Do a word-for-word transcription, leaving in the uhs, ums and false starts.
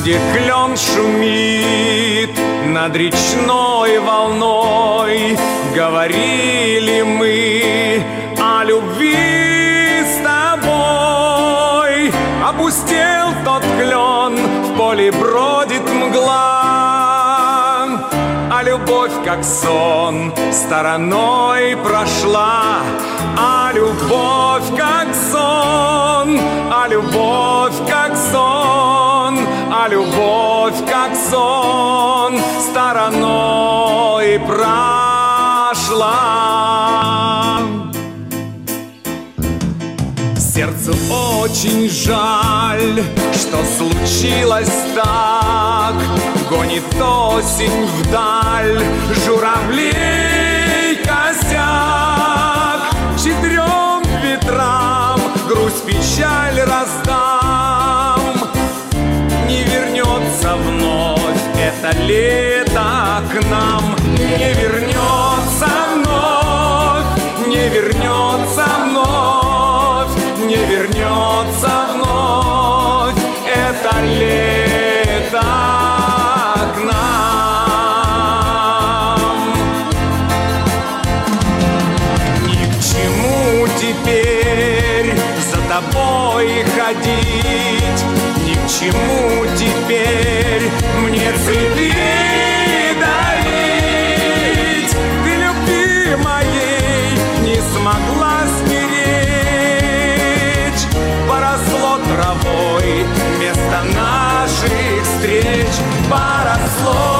где клен шумит над речной волной, говорили мы о любви с тобой. Опустел тот клен, в поле бродит мгла, а любовь, как сон, стороной прошла. А любовь, как сон, а любовь, как сон, а любовь, как сон, стороной прошла. Сердцу очень жаль, что случилось так. Гонит осень вдаль журавлей косяк. Четырем ветрам грусть, печаль раздам. Не вернется вновь это лето к нам. Не вернется вновь, не вернется вновь, не вернется вновь это лето к нам. Ни к чему теперь за тобой ходить, ни к чему теперь мне цветы дарить. Ты любви моей не смогла сберечь, поросло травой место наших встреч, поросло